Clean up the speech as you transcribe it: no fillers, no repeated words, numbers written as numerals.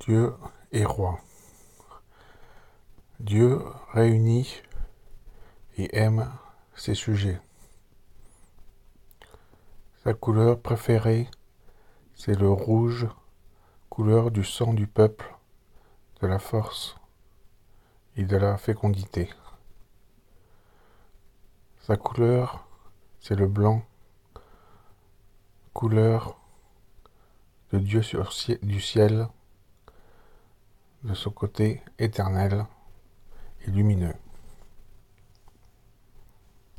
Dieu est roi. Dieu réunit et aime ses sujets. Sa couleur préférée, c'est le rouge, couleur du sang du peuple, de la force et de la fécondité. Sa couleur, c'est le blanc, couleur de Dieu du ciel, de son côté éternel et lumineux.